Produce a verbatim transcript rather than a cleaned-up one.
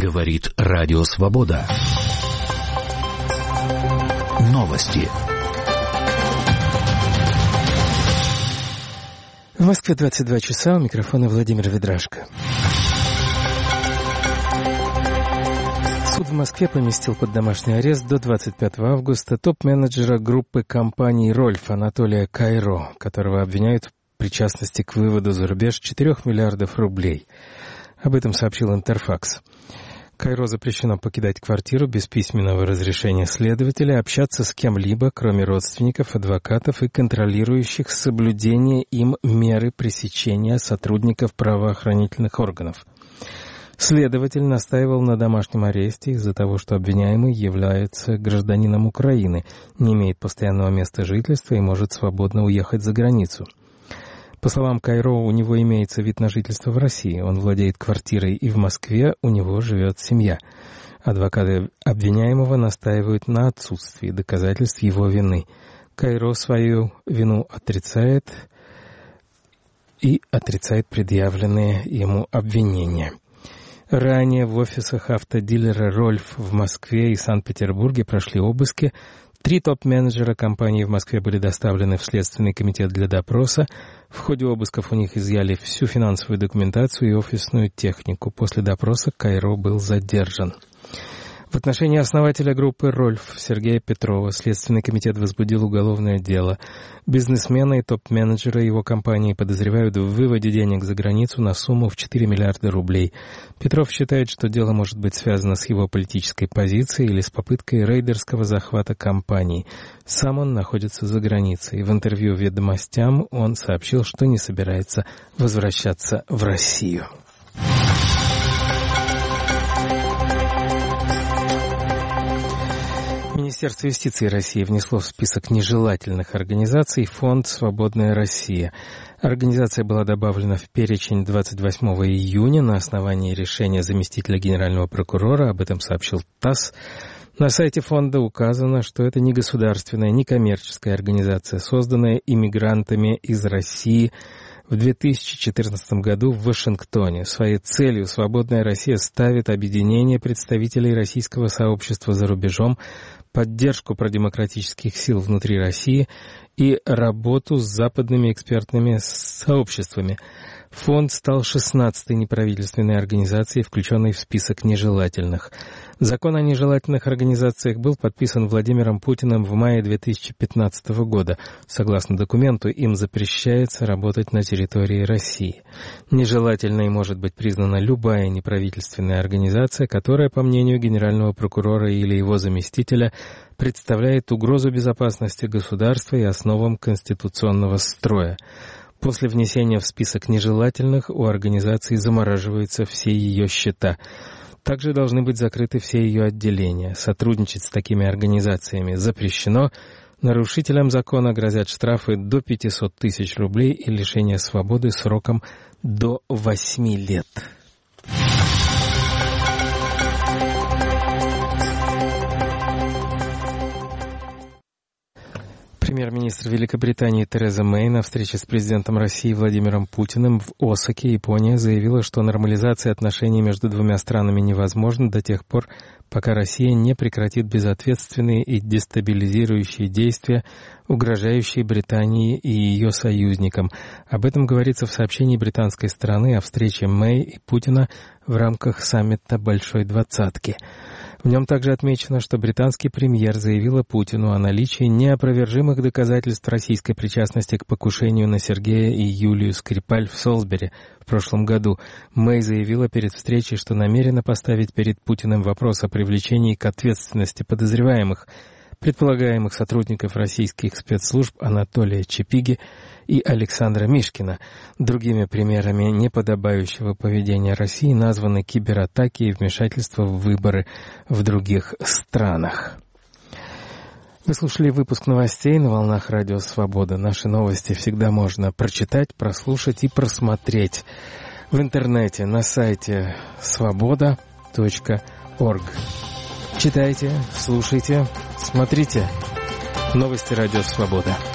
Говорит Радио Свобода. Новости. В Москве двадцать два часа, у микрофона Владимир Ведрашко. Суд в Москве поместил под домашний арест до двадцать пятого августа топ-менеджера группы компаний «Рольф» Анатолия Кайро, которого обвиняют в причастности к выводу за рубеж четырёх миллиардов рублей. Об этом сообщил Интерфакс. Кайро запрещено покидать квартиру без письменного разрешения следователя, общаться с кем-либо, кроме родственников, адвокатов и контролирующих соблюдение им меры пресечения сотрудников правоохранительных органов. Следователь настаивал на домашнем аресте из-за того, что обвиняемый является гражданином Украины, не имеет постоянного места жительства и может свободно уехать за границу. По словам Кайро, у него имеется вид на жительство в России. Он владеет квартирой и в Москве, у него живет семья. Адвокаты обвиняемого настаивают на отсутствии доказательств его вины. Кайро свою вину отрицает и отрицает предъявленные ему обвинения. Ранее в офисах автодилера «Рольф» в Москве и Санкт-Петербурге прошли обыски. Три топ-менеджера компании в Москве были доставлены в Следственный комитет для допроса. В ходе обысков у них изъяли всю финансовую документацию и офисную технику. После допроса Кайро был задержан. В отношении основателя группы «Рольф» Сергея Петрова Следственный комитет возбудил уголовное дело. Бизнесмена и топ-менеджера его компании подозревают в выводе денег за границу на сумму в четыре миллиарда рублей. Петров считает, что дело может быть связано с его политической позицией или с попыткой рейдерского захвата компании. Сам он находится за границей. В интервью «Ведомостям» он сообщил, что не собирается возвращаться в Россию. Министерство юстиции России внесло в список нежелательных организаций фонд «Свободная Россия». Организация была добавлена в перечень двадцать восьмого июня на основании решения заместителя генерального прокурора, об этом сообщил ТАСС. На сайте фонда указано, что это не государственная, не коммерческая организация, созданная иммигрантами из России в две тысячи четырнадцатом году в Вашингтоне. Своей целью «Свободная Россия» ставит объединение представителей российского сообщества за рубежом, поддержку продемократических сил внутри России и работу с западными экспертными сообществами. Фонд стал шестнадцатой неправительственной организацией, включенной в список нежелательных. Закон о нежелательных организациях был подписан Владимиром Путиным в мае две тысячи пятнадцатого года. Согласно документу, им запрещается работать на территории России. Нежелательной может быть признана любая неправительственная организация, которая, по мнению генерального прокурора или его заместителя, представляет угрозу безопасности государства и основам конституционного строя. После внесения в список нежелательных у организации замораживаются все ее счета. Также должны быть закрыты все ее отделения. Сотрудничать с такими организациями запрещено. Нарушителям закона грозят штрафы до пятьсот тысяч рублей и лишение свободы сроком до восьми лет. Премьер-министр Великобритании Тереза Мэй на встрече с президентом России Владимиром Путиным в Осаке, Япония, заявила, что нормализация отношений между двумя странами невозможна до тех пор, пока Россия не прекратит безответственные и дестабилизирующие действия, угрожающие Британии и ее союзникам. Об этом говорится в сообщении британской стороны о встрече Мэй и Путина в рамках саммита Большой Двадцатки. В нем также отмечено, что британский премьер заявила Путину о наличии неопровержимых доказательств российской причастности к покушению на Сергея и Юлию Скрипаль в Солсбери в прошлом году. Мэй заявила перед встречей, что намерена поставить перед Путиным вопрос о привлечении к ответственности подозреваемых, предполагаемых сотрудников российских спецслужб Анатолия Чапиги и Александра Мишкина. Другими примерами неподобающего поведения России названы кибератаки и вмешательство в выборы в других странах. Вы слушали выпуск новостей на волнах Радио Свобода. Наши новости всегда можно прочитать, прослушать и просмотреть в интернете на сайте свобода точка орг. Читайте, слушайте, смотрите. Новости Радио Свобода.